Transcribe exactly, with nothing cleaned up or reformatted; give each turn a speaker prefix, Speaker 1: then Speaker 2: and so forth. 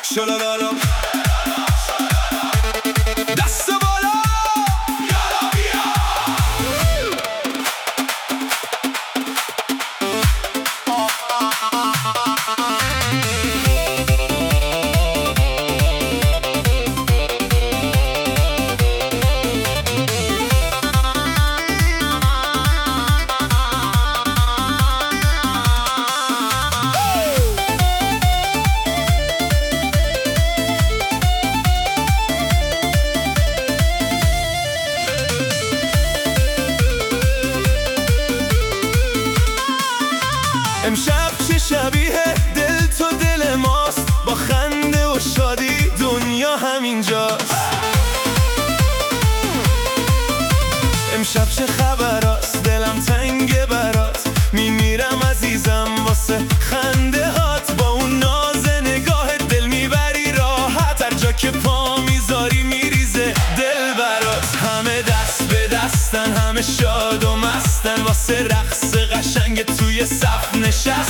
Speaker 1: شلالالا دست بالا یالا بیا. امشب چه شبیه دل تو دل ماست، با خنده و شادی دنیا همینجاست. امشب چه خبراست، دلم تنگه برات، میمیرم عزیزم واسه خنده هات. با اون ناز نگاه دل میبری راحت، هر جا که پا میذاری میریزه دل برات. همه دست به دستن، همه شاد و مستن، واسه رقص قشنگ توی صف نشستن.